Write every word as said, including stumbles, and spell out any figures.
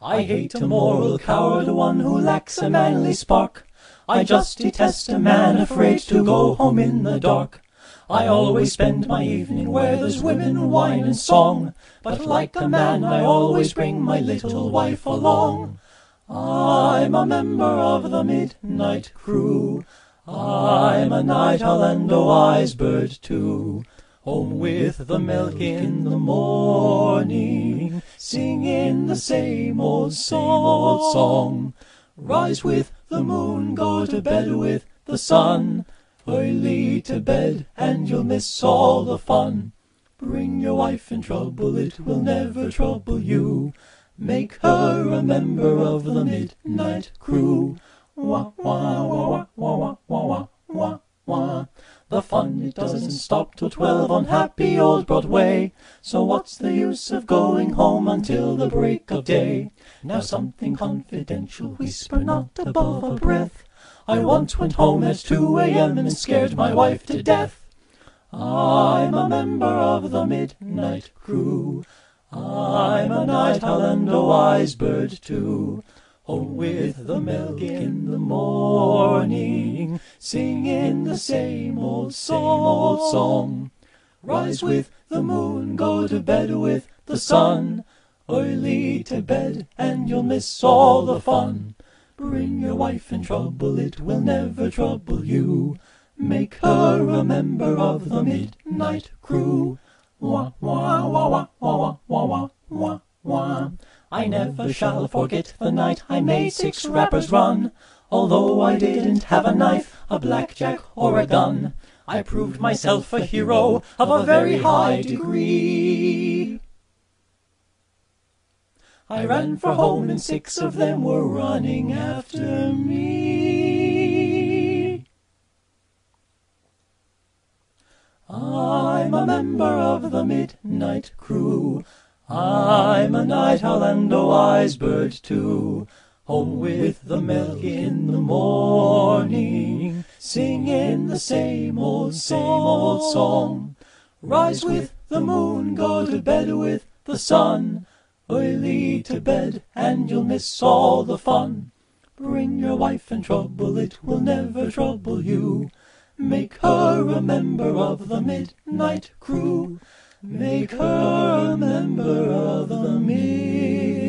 I hate a moral coward, one who lacks a manly spark. I just detest a man afraid to go home in the dark. I always spend my evening where there's women, wine and song, but like a man I always bring my little wife along. I'm a member of the midnight crew. I'm a night owl and a wise bird too. Home with the milk in the morning, singing the same old, same old song. Rise with the moon, go to bed with the sun. Early to bed and you'll miss all the fun. Bring your wife in trouble, it will never trouble you. Make her a member of the midnight crew. Wah, wah, wah, wah, wah, wah, wah, wah, wah. The fun, it doesn't stop till twelve on happy old Broadway. So what's the use of going home until the break of day? Now something confidential, whisper not above a breath. I once went home at two a m and scared my wife to death. I'm a member of the midnight crew. I'm a night owl and a wise bird too. Home with the milk in the morning, singing the same old, same old song. Rise with the moon, go to bed with the sun. Early to bed and you'll miss all the fun. Bring your wife in trouble, it will never trouble you. Make her a member of the midnight crew. Wah, wah, wah, wah, wah, wah, wah, wah, wah. I never shall forget the night I made six rappers run. Although I didn't have a knife, a blackjack, or a gun, I proved myself a hero of a very high degree. I ran for home and six of them were running after me. I'm a member of the midnight crew. I'm a night owl and a wise bird too. Home with the milk in the morning, singing the same old, same old song. Rise with the moon, go to bed with the sun. Early to bed and you'll miss all the fun. Bring your wife in trouble, it will never trouble you. Make her a member of the midnight crew. Make her a member of the midnight